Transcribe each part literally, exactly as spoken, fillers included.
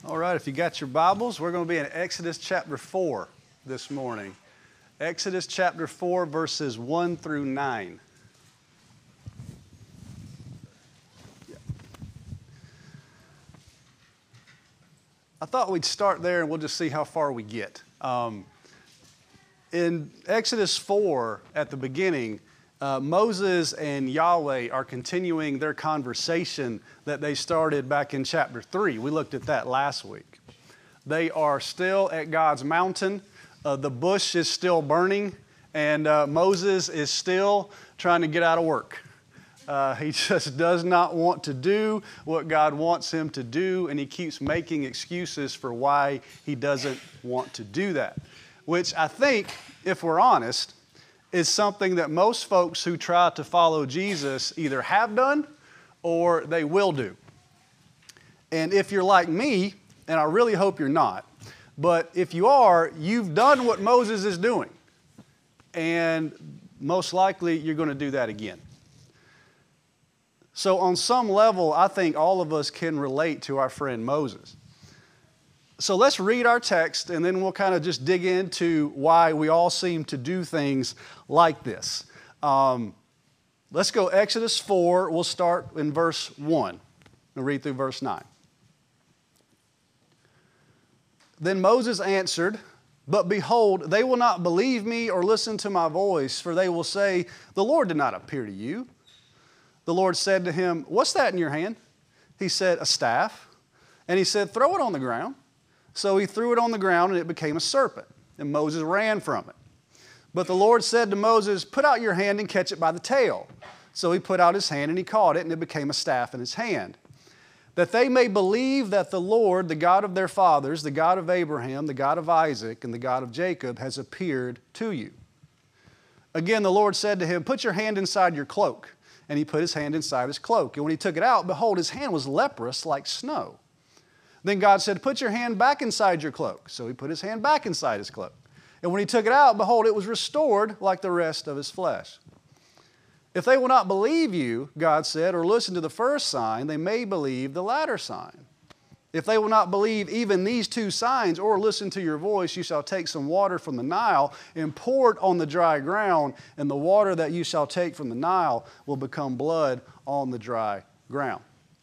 All right, if you got your Bibles, we're going to be in Exodus chapter four this morning. Exodus chapter four, verses one through nine. I thought we'd start there and we'll just see how far we get. Um, in Exodus four, at the beginning, uh, Moses and Yahweh are continuing their conversation that they started back in chapter three. We looked at that last week. They are still at God's mountain. Uh, the bush is still burning, and uh, Moses is still trying to get out of work. Uh, he just does not want to do what God wants him to do, and he keeps making excuses for why he doesn't want to do that, which I think, if we're honest, is something that most folks who try to follow Jesus either have done or they will do. And if you're like me, and I really hope you're not, but if you are, you've done what Moses is doing, and most likely you're going to do that again. So on some level, I think all of us can relate to our friend Moses. So let's read our text, and then we'll kind of just dig into why we all seem to do things like this. Um, let's go Exodus four. We'll start in verse one and read through verse nine. Then Moses answered, "But behold, they will not believe me or listen to my voice, for they will say, 'The Lord did not appear to you.' The Lord said to him, 'What's that in your hand?' He said, 'A staff.' And he said, 'Throw it on the ground.' So he threw it on the ground, and it became a serpent, and Moses ran from it. But the Lord said to Moses, 'Put out your hand and catch it by the tail.' So he put out his hand, and he caught it, and it became a staff in his hand. That they may believe that the Lord, the God of their fathers, the God of Abraham, the God of Isaac, and the God of Jacob, has appeared to you." Again, the Lord said to him, "Put your hand inside your cloak." And he put his hand inside his cloak. And when he took it out, behold, his hand was leprous like snow. Then God said, "Put your hand back inside your cloak." So he put his hand back inside his cloak. And when he took it out, behold, it was restored like the rest of his flesh. "If they will not believe you," God said, "or listen to the first sign, they may believe the latter sign. If they will not believe even these two signs or listen to your voice, you shall take some water from the Nile and pour it on the dry ground, and the water that you shall take from the Nile will become blood on the dry ground."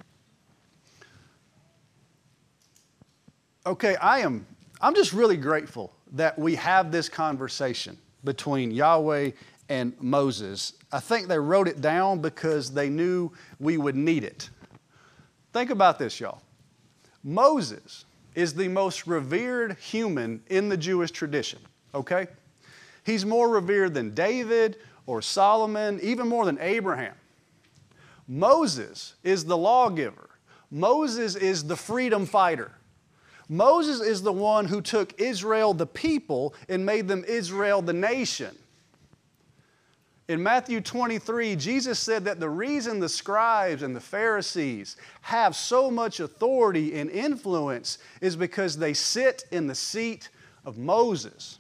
Okay, I am, I'm just really grateful that we have this conversation between Yahweh and Moses. I think they wrote it down because they knew we would need it. Think about this, y'all. Moses is the most revered human in the Jewish tradition, okay? He's more revered than David or Solomon, even more than Abraham. Moses is the lawgiver. Moses is the freedom fighter. Moses is the one who took Israel, the people, and made them Israel, the nation. In Matthew twenty-three, Jesus said that the reason the scribes and the Pharisees have so much authority and influence is because they sit in the seat of Moses.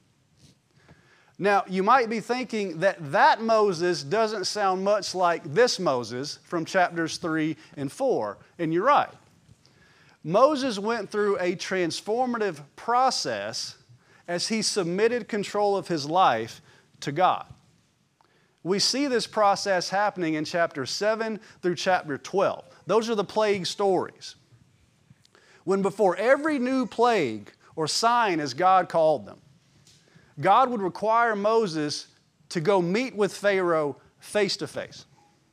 Now, you might be thinking that that Moses doesn't sound much like this Moses from chapters three and four, and you're right. Moses went through a transformative process as he submitted control of his life to God. We see this process happening in chapter seven through chapter twelve. Those are the plague stories. When before every new plague or sign, as God called them, God would require Moses to go meet with Pharaoh face to face.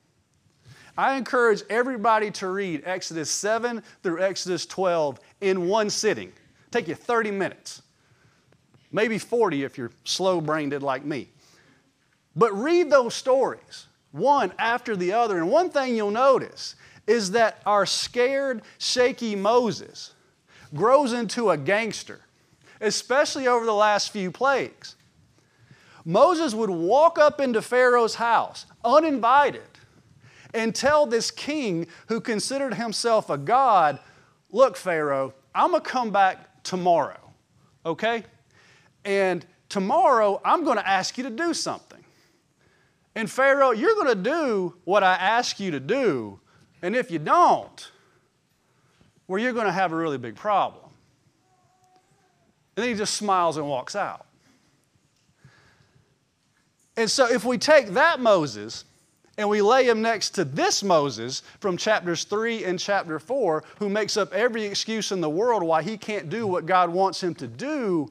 I encourage everybody to read Exodus seven through Exodus twelve in one sitting. Take you thirty minutes, maybe forty if you're slow-brained like me. But read those stories, one after the other. And one thing you'll notice is that our scared, shaky Moses grows into a gangster, especially over the last few plagues. Moses would walk up into Pharaoh's house uninvited and tell this king who considered himself a god, "Look, Pharaoh, I'm going to come back tomorrow, okay? And tomorrow I'm going to ask you to do something. And Pharaoh, you're going to do what I ask you to do, and if you don't, where you're going to have a really big problem. And then he just smiles and walks out. And so if we take that Moses and we lay him next to this Moses from chapters three and chapter four, who makes up every excuse in the world why he can't do what God wants him to do,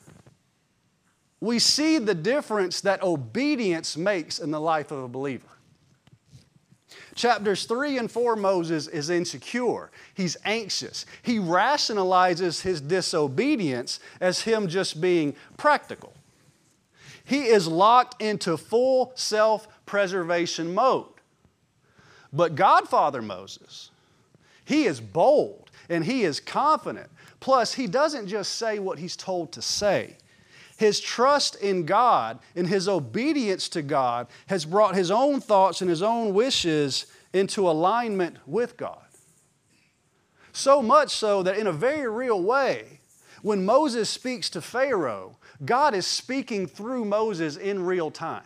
we see the difference that obedience makes in the life of a believer. Chapters three and four, Moses is insecure. He's anxious. He rationalizes his disobedience as him just being practical. He is locked into full self-preservation mode. But Godfather Moses, he is bold and he is confident. Plus, he doesn't just say what he's told to say. His trust in God and his obedience to God has brought his own thoughts and his own wishes into alignment with God. So much so that in a very real way, when Moses speaks to Pharaoh, God is speaking through Moses in real time.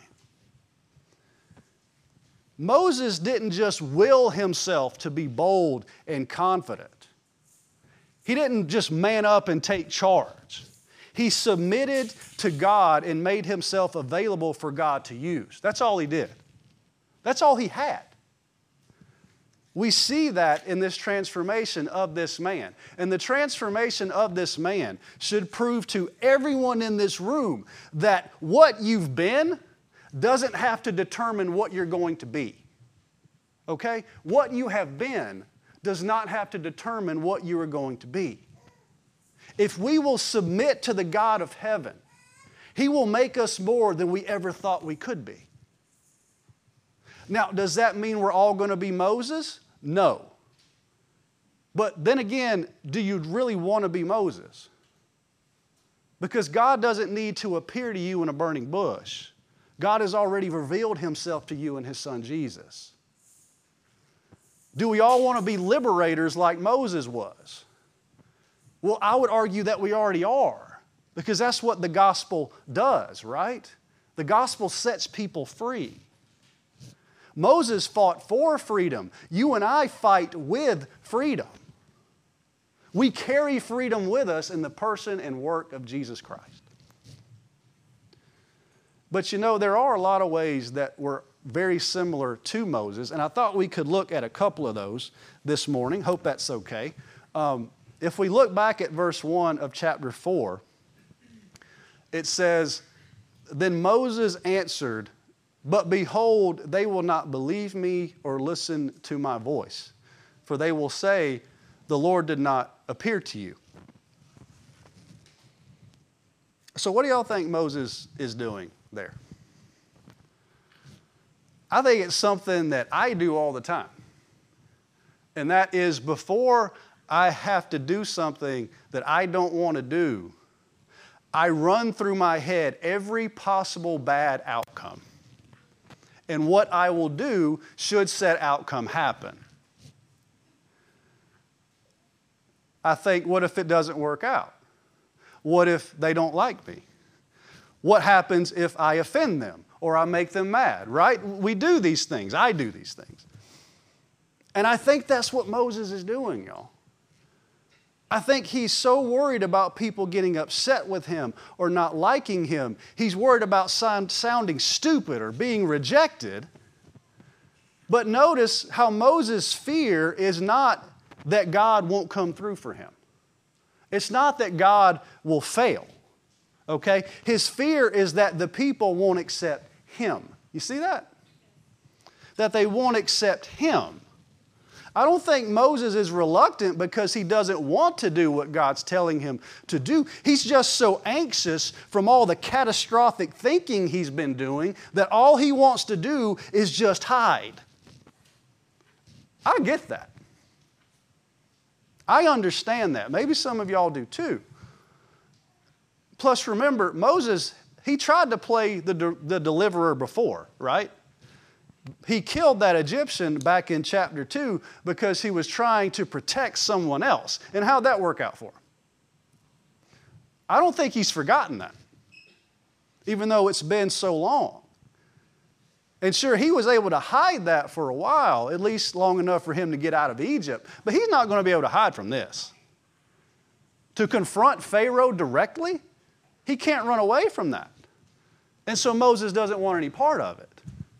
Moses didn't just will himself to be bold and confident. He didn't just man up and take charge. He submitted to God and made himself available for God to use. That's all he did. That's all he had. We see that in this transformation of this man. And the transformation of this man should prove to everyone in this room that what you've been doesn't have to determine what you're going to be. Okay? What you have been does not have to determine what you are going to be. If we will submit to the God of heaven, He will make us more than we ever thought we could be. Now, does that mean we're all going to be Moses? No. But then again, do you really want to be Moses? Because God doesn't need to appear to you in a burning bush. God has already revealed Himself to you in His Son Jesus. Do we all want to be liberators like Moses was? Well, I would argue that we already are, because that's what the gospel does, right? The gospel sets people free. Moses fought for freedom. You and I fight with freedom. We carry freedom with us in the person and work of Jesus Christ. But you know, there are a lot of ways that were very similar to Moses, and I thought we could look at a couple of those this morning. Hope that's okay. Um, if we look back at verse one of chapter four, it says, "Then Moses answered, 'But behold, they will not believe me or listen to my voice, for they will say, the Lord did not appear to you.'" So what do y'all think Moses is doing there? I think it's something that I do all the time. And that is, before I have to do something that I don't want to do, I run through my head every possible bad outcome and what I will do should said outcome happen. I think, what if it doesn't work out? What if they don't like me? What happens if I offend them or I make them mad, right? We do these things. I do these things. And I think that's what Moses is doing, y'all. I think he's so worried about people getting upset with him or not liking him. He's worried about sound, sounding stupid or being rejected. But notice how Moses' fear is not that God won't come through for him. It's not that God will fail, okay? His fear is that the people won't accept him. You see that? That they won't accept him. I don't think Moses is reluctant because he doesn't want to do what God's telling him to do. He's just so anxious from all the catastrophic thinking he's been doing that all he wants to do is just hide. I get that. I understand that. Maybe some of y'all do too. Plus, remember, Moses, he tried to play the, de- the deliverer before, right? He killed that Egyptian back in chapter two because he was trying to protect someone else. And how'd that work out for him? I don't think he's forgotten that, even though it's been so long. And sure, he was able to hide that for a while, at least long enough for him to get out of Egypt. But he's not going to be able to hide from this. To confront Pharaoh directly, he can't run away from that. And so Moses doesn't want any part of it.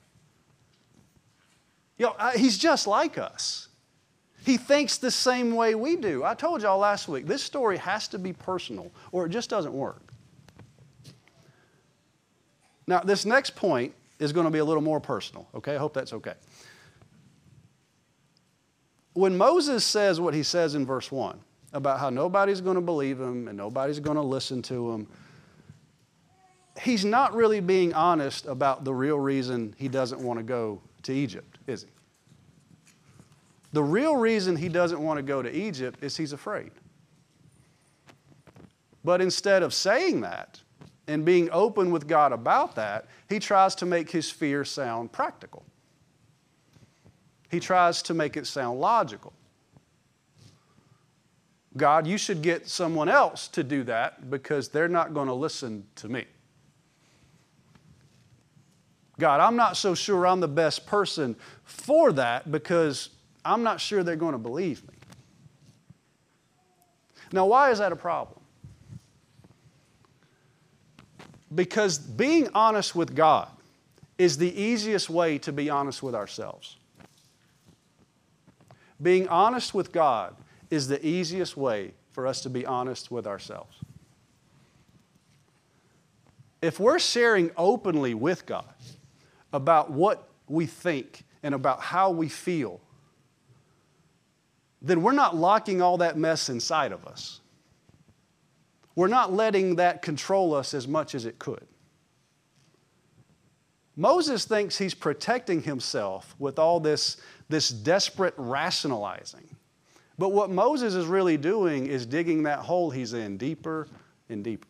You know, he's just like us. He thinks the same way we do. I told y'all last week, this story has to be personal or it just doesn't work. Now, this next point is going to be a little more personal, okay? I hope that's okay. When Moses says what he says in verse one about how nobody's going to believe him and nobody's going to listen to him, he's not really being honest about the real reason he doesn't want to go to Egypt, is he? The real reason he doesn't want to go to Egypt is he's afraid. But instead of saying that and being open with God about that, he tries to make his fear sound practical. He tries to make it sound logical. God, you should get someone else to do that because they're not going to listen to me. God, I'm not so sure I'm the best person for that because I'm not sure they're going to believe me. Now, why is that a problem? Because being honest with God is the easiest way to be honest with ourselves. Being honest with God is the easiest way for us to be honest with ourselves. If we're sharing openly with God about what we think and about how we feel, then we're not locking all that mess inside of us. We're not letting that control us as much as it could. Moses thinks he's protecting himself with all this, this desperate rationalizing. But what Moses is really doing is digging that hole he's in deeper and deeper.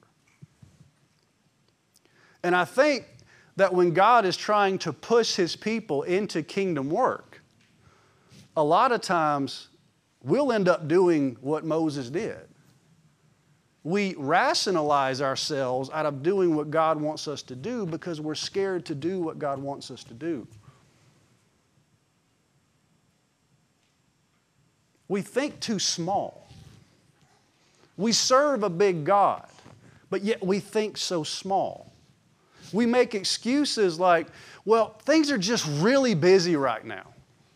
And I think that when God is trying to push his people into kingdom work, a lot of times we'll end up doing what Moses did. We rationalize ourselves out of doing what God wants us to do because we're scared to do what God wants us to do. We think too small. We serve a big God, but yet we think so small. We make excuses like, well, things are just really busy right now.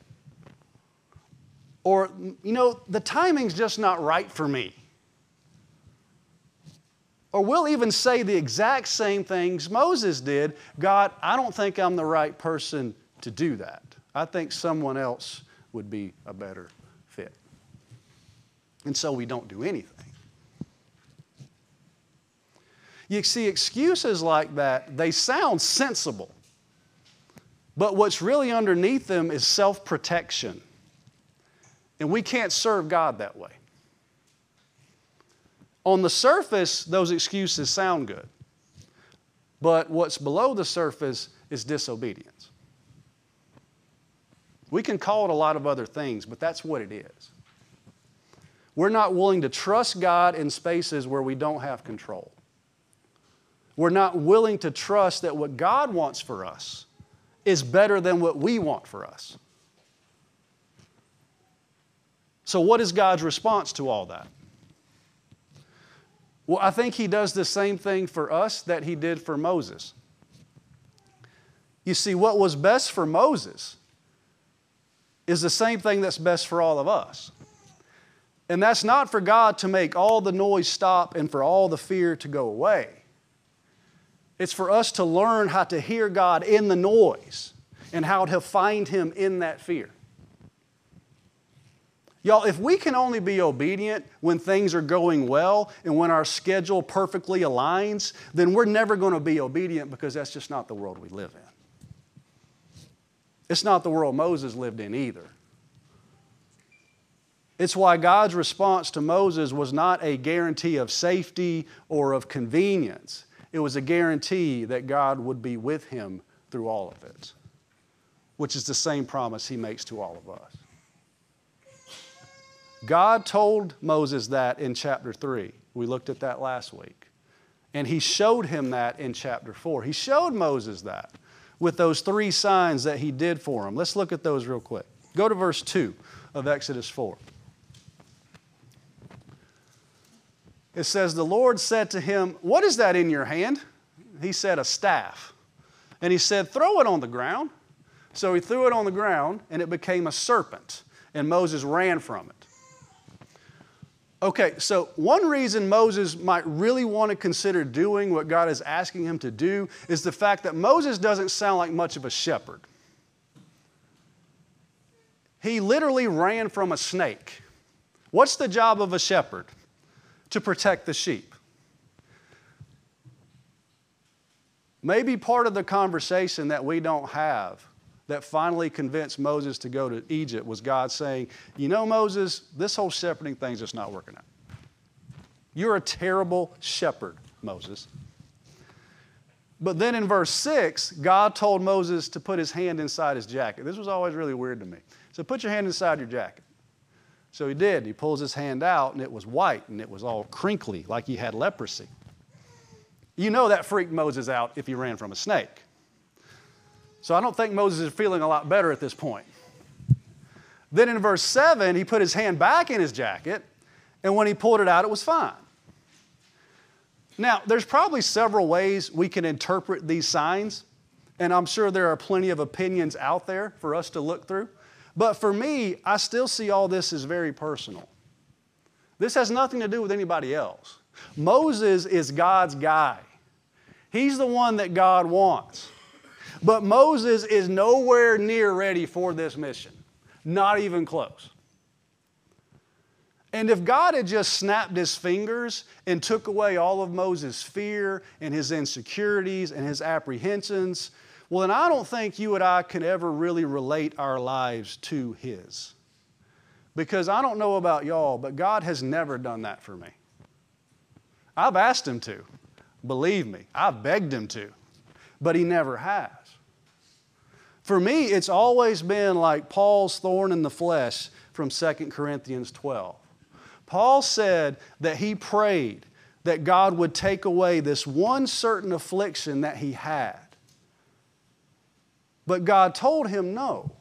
Or, you know, the timing's just not right for me. Or we'll even say the exact same things Moses did. God, I don't think I'm the right person to do that. I think someone else would be a better fit. And so we don't do anything. You see, excuses like that, they sound sensible. But what's really underneath them is self-protection. And we can't serve God that way. On the surface, those excuses sound good. But what's below the surface is disobedience. We can call it a lot of other things, but that's what it is. We're not willing to trust God in spaces where we don't have control. We're not willing to trust that what God wants for us is better than what we want for us. So what is God's response to all that? Well, I think he does the same thing for us that he did for Moses. You see, what was best for Moses is the same thing that's best for all of us. And that's not for God to make all the noise stop and for all the fear to go away. It's for us to learn how to hear God in the noise and how to find him in that fear. Y'all, if we can only be obedient when things are going well and when our schedule perfectly aligns, then we're never going to be obedient because that's just not the world we live in. It's not the world Moses lived in either. It's why God's response to Moses was not a guarantee of safety or of convenience. It was a guarantee that God would be with him through all of it, which is the same promise he makes to all of us. God told Moses that in chapter three. We looked at that last week. And he showed him that in chapter four. He showed Moses that with those three signs that he did for him. Let's look at those real quick. Go to verse two of Exodus four. It says, the Lord said to him, what is that in your hand? He said, a staff. And he said, throw it on the ground. So he threw it on the ground, and it became a serpent, and Moses ran from it. Okay, so one reason Moses might really want to consider doing what God is asking him to do is the fact that Moses doesn't sound like much of a shepherd. He literally ran from a snake. What's the job of a shepherd? To protect the sheep. Maybe part of the conversation that we don't have that finally convinced Moses to go to Egypt was God saying, you know, Moses, this whole shepherding thing's just not working out. You're a terrible shepherd, Moses. But then in verse six, God told Moses to put his hand inside his jacket. This was always really weird to me. So put your hand inside your jacket. So he did. He pulls his hand out, and it was white, and it was all crinkly, like he had leprosy. You know that freaked Moses out if he ran from a snake. So I don't think Moses is feeling a lot better at this point. Then in verse seven, he put his hand back in his jacket, and when he pulled it out, it was fine. Now, there's probably several ways we can interpret these signs, and I'm sure there are plenty of opinions out there for us to look through. But for me, I still see all this as very personal. This has nothing to do with anybody else. Moses is God's guy. He's the one that God wants. But Moses is nowhere near ready for this mission. Not even close. And if God had just snapped his fingers and took away all of Moses' fear and his insecurities and his apprehensions, well, then I don't think you and I can ever really relate our lives to his. Because I don't know about y'all, but God has never done that for me. I've asked him to. Believe me, I've begged him to. But he never has. For me, it's always been like Paul's thorn in the flesh from Second Corinthians twelve. Paul said that he prayed that God would take away this one certain affliction that he had. But God told him no.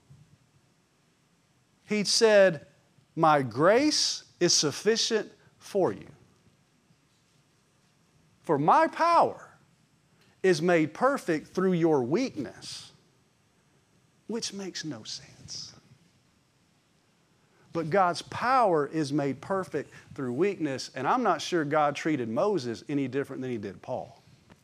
He said, my grace is sufficient for you. For my power is made perfect through your weakness, which makes no sense. But God's power is made perfect through weakness, and I'm not sure God treated Moses any different than he did Paul.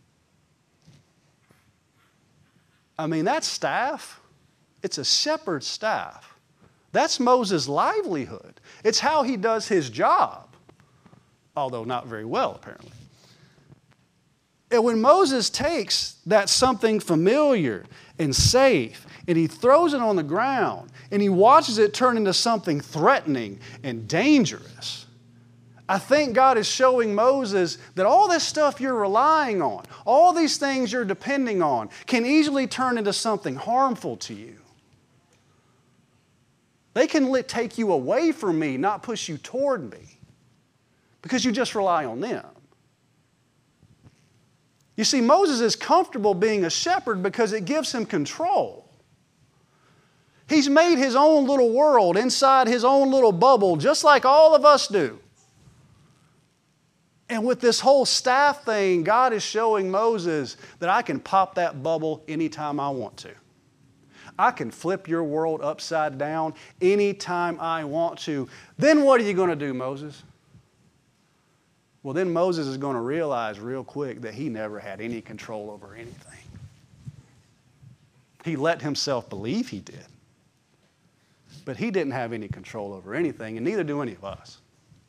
I mean, that staff, it's a shepherd's staff. That's Moses' livelihood. It's how he does his job, although not very well, apparently. And when Moses takes that something familiar and safe, and he throws it on the ground, and he watches it turn into something threatening and dangerous, I think God is showing Moses that all this stuff you're relying on, all these things you're depending on, can easily turn into something harmful to you. They can take you away from me, not push you toward me, because you just rely on them. You see, Moses is comfortable being a shepherd because it gives him control. He's made his own little world inside his own little bubble, just like all of us do. And with this whole staff thing, God is showing Moses that I can pop that bubble anytime I want to. I can flip your world upside down anytime I want to. Then what are you going to do, Moses? Well, then Moses is going to realize real quick that he never had any control over anything. He let himself believe he did. But he didn't have any control over anything, and neither do any of us.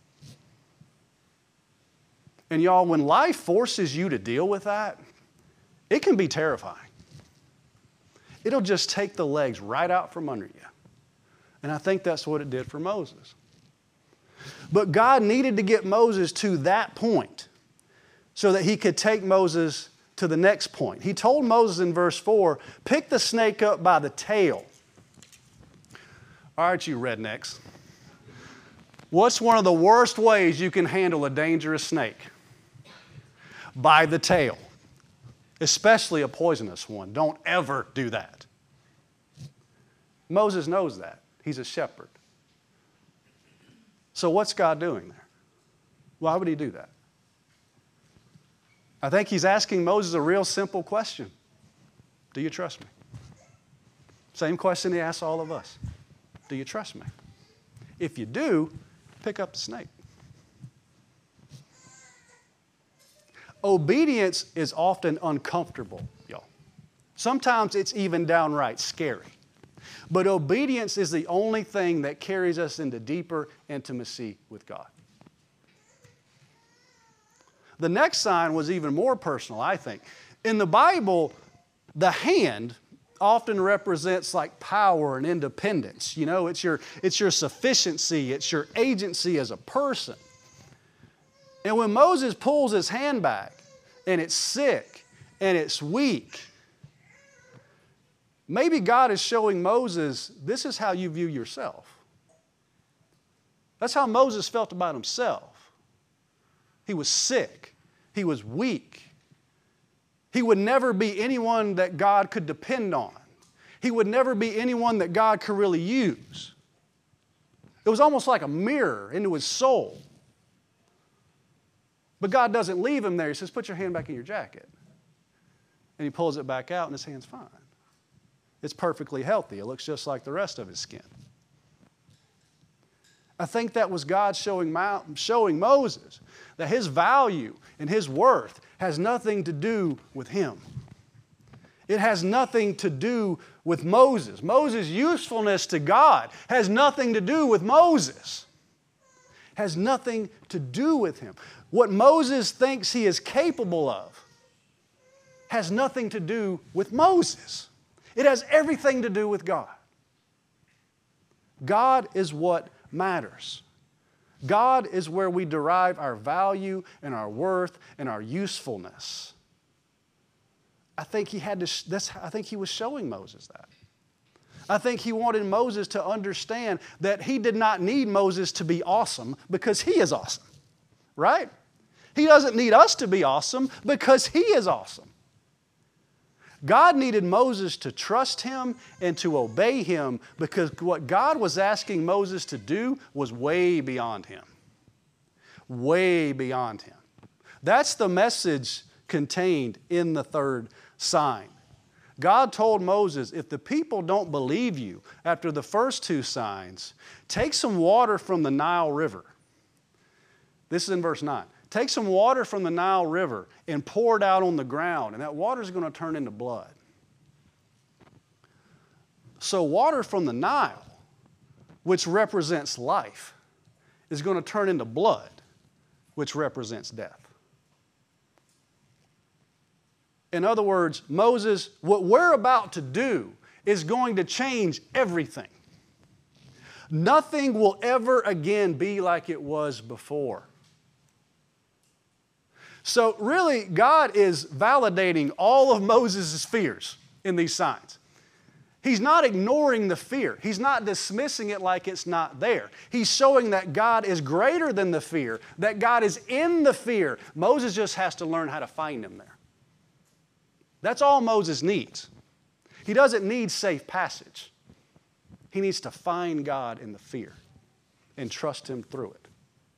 And y'all, when life forces you to deal with that, it can be terrifying. It'll just take the legs right out from under you. And I think that's what it did for Moses. But God needed to get Moses to that point so that he could take Moses to the next point. He told Moses in verse four, pick the snake up by the tail. All right, you rednecks. What's one of the worst ways you can handle a dangerous snake? By the tail. especially a poisonous one. Don't ever do that. Moses knows that. He's a shepherd. So what's God doing there? Why would he do that? I think he's asking Moses a real simple question. Do you trust me? Same question he asks all of us. Do you trust me? If you do, pick up the snake. Obedience is often uncomfortable, y'all. Sometimes it's even downright scary. But obedience is the only thing that carries us into deeper intimacy with God. The next sign was even more personal, I think. In the Bible, the hand often represents like power and independence. You know, it's your, it's your sufficiency, it's your agency as a person. And when Moses pulls his hand back and it's sick and it's weak, maybe God is showing Moses, this is how you view yourself. That's how Moses felt about himself. He was sick. He was weak. He would never be anyone that God could depend on. He would never be anyone that God could really use. It was almost like a mirror into his soul. But God doesn't leave him there. He says, put your hand back in your jacket. And he pulls it back out and his hand's fine. It's perfectly healthy. It looks just like the rest of his skin. I think that was God showing, Mo- showing Moses that his value and his worth has nothing to do with him. It has nothing to do with Moses. Moses' usefulness to God has nothing to do with Moses. Has nothing to do with him. What Moses thinks he is capable of has nothing to do with Moses. It has everything to do with God. God is what matters. God is where we derive our value and our worth and our usefulness. I think he had to, that's, I think he was showing Moses that. I think he wanted Moses to understand that he did not need Moses to be awesome because he is awesome. Right? He doesn't need us to be awesome because he is awesome. God needed Moses to trust him and to obey him because what God was asking Moses to do was way beyond him. Way beyond him. That's the message contained in the third sign. God told Moses, if the people don't believe you after the first two signs, take some water from the Nile River. This is in verse nine. Take some water from the Nile River and pour it out on the ground, and that water is going to turn into blood. So water from the Nile, which represents life, is going to turn into blood, which represents death. In other words, Moses, what we're about to do is going to change everything. Nothing will ever again be like it was before. So really, God is validating all of Moses' fears in these signs. He's not ignoring the fear. He's not dismissing it like it's not there. He's showing that God is greater than the fear, that God is in the fear. Moses just has to learn how to find him there. That's all Moses needs. He doesn't need safe passage. He needs to find God in the fear and trust him through it.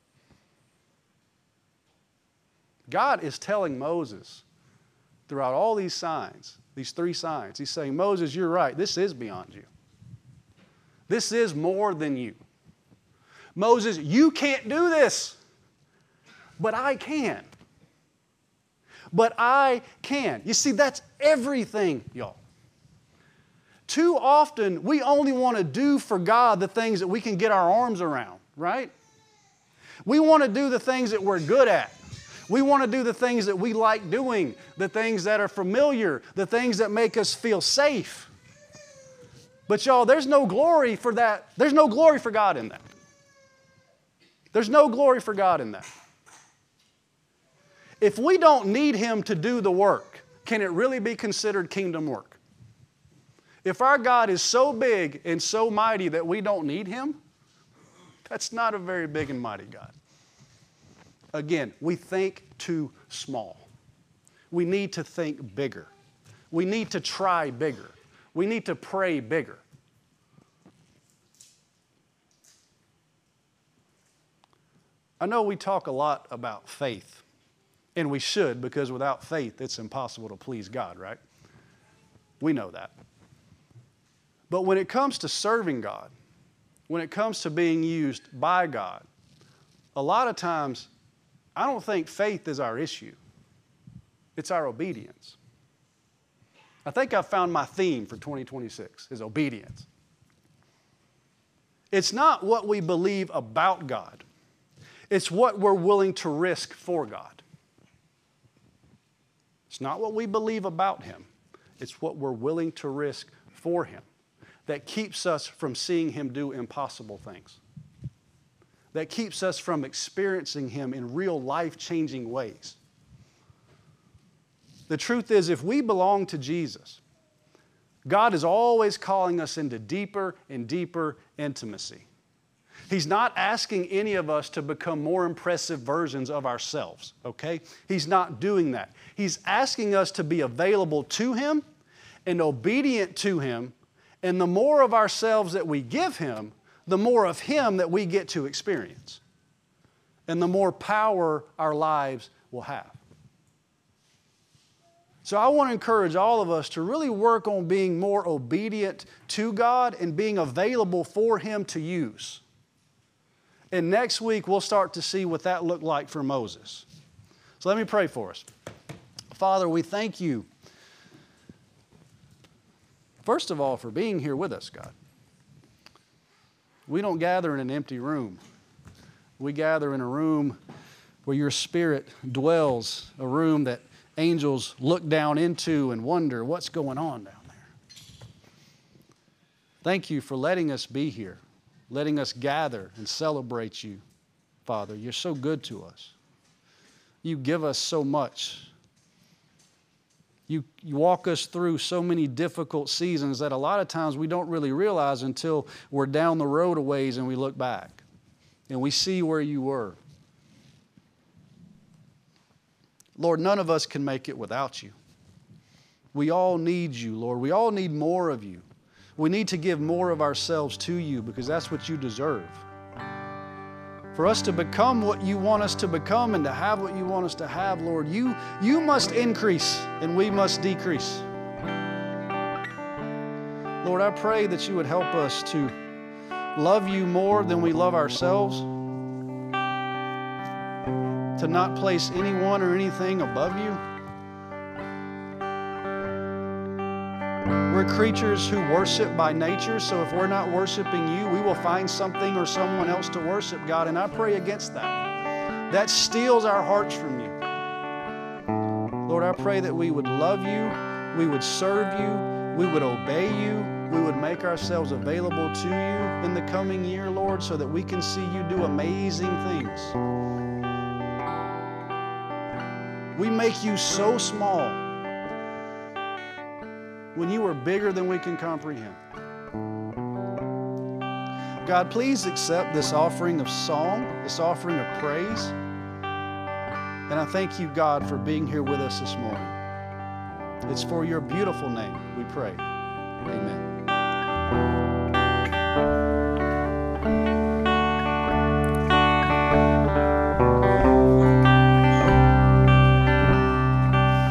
God is telling Moses throughout all these signs, these three signs, he's saying, Moses, you're right. This is beyond you. This is more than you. Moses, you can't do this, but I can. But I can. You see, that's everything, y'all. Too often, we only want to do for God the things that we can get our arms around, right? We want to do the things that we're good at. We want to do the things that we like doing, the things that are familiar, the things that make us feel safe. But y'all, there's no glory for that. There's no glory for God in that. There's no glory for God in that. If we don't need him to do the work, can it really be considered kingdom work? If our God is so big and so mighty that we don't need him, that's not a very big and mighty God. Again, we think too small. we need to think bigger. We need to try bigger. We need to pray bigger. I know we talk a lot about faith, and we should, because without faith, it's impossible to please God, right? We know that. But when it comes to serving God, when it comes to being used by God, a lot of times, I don't think faith is our issue. It's our obedience. I think I've found my theme for twenty twenty-six is obedience. It's not what we believe about God. It's what we're willing to risk for God. It's not what we believe about Him. It's what we're willing to risk for Him that keeps us from seeing Him do impossible things. That keeps us from experiencing Him in real life-changing ways. The truth is, if we belong to Jesus, God is always calling us into deeper and deeper intimacy. He's not asking any of us to become more impressive versions of ourselves, okay? He's not doing that. He's asking us to be available to Him and obedient to Him, and the more of ourselves that we give Him, the more of Him that we get to experience, and the more power our lives will have. So I want to encourage all of us to really work on being more obedient to God and being available for Him to use. And next week, we'll start to see what that looked like for Moses. So let me pray for us. Father, we thank You, first of all, for being here with us, God. We don't gather in an empty room. We gather in a room where Your Spirit dwells, a room that angels look down into and wonder what's going on down there. Thank You for letting us be here, letting us gather and celebrate You, Father. You're so good to us. You give us so much. You, you walk us through so many difficult seasons that a lot of times we don't really realize until we're down the road a ways and we look back and we see where You were. Lord, none of us can make it without You. We all need You, Lord. We all need more of You. We need to give more of ourselves to You because that's what You deserve. For us to become what You want us to become and to have what You want us to have, Lord, You, you must increase and we must decrease. Lord, I pray that You would help us to love You more than we love ourselves, to not place anyone or anything above You. We're creatures who worship by nature, so if we're not worshiping You, we will find something or someone else to worship, God, and I pray against that. That steals our hearts from You. Lord, I pray that we would love You, we would serve You, we would obey You, we would make ourselves available to You in the coming year, Lord, so that we can see You do amazing things. We make You so small when You are bigger than we can comprehend. God, please accept this offering of song, this offering of praise. And I thank You, God, for being here with us this morning. It's for Your beautiful name we pray. Amen.